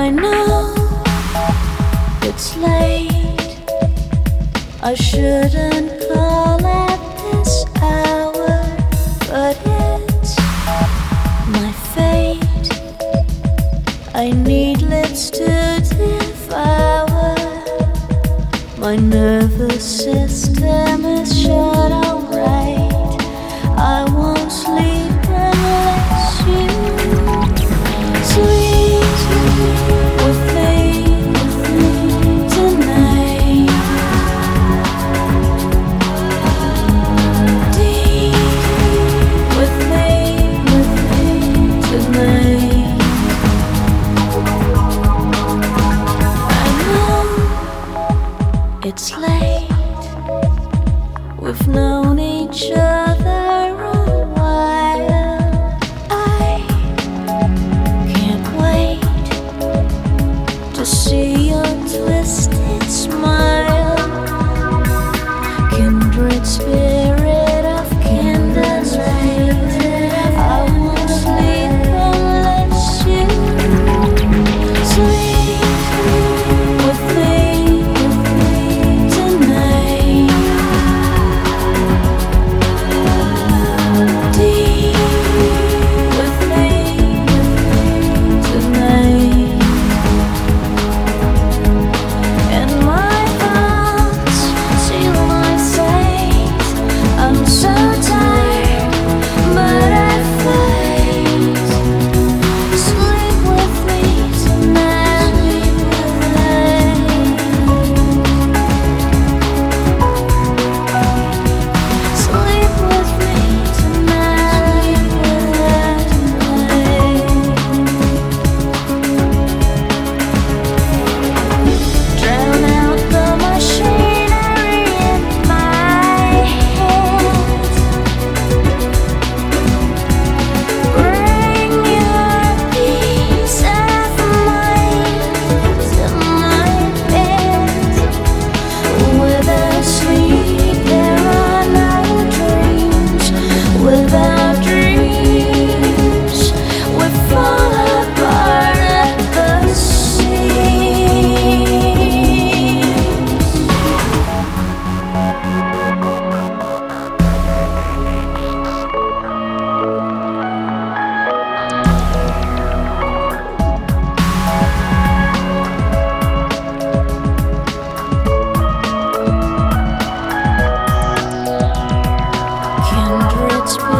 I know it's late. I shouldn't call at this hour, but it's my fate. I need lips to devour. My nervous system is shut alright. I won't sleep unless you sleep with me tonight. Deep with me tonight. I know it's late. We've known each other a while. I can't wait to see your twisted smile. Kindred spirit of candlelight. I won't sleep unless you sleep with me tonight. Deep with me tonight. And my thoughts seal my fate. I'm so tired, but I fight. Sleep with me tonight. Sleep with me tonight. Drown out the machinery in my head. Bring your peace of mind to my bed. Without sleep, there are no dreams. Without dreams, we fall apart at the seams. Kindred spirit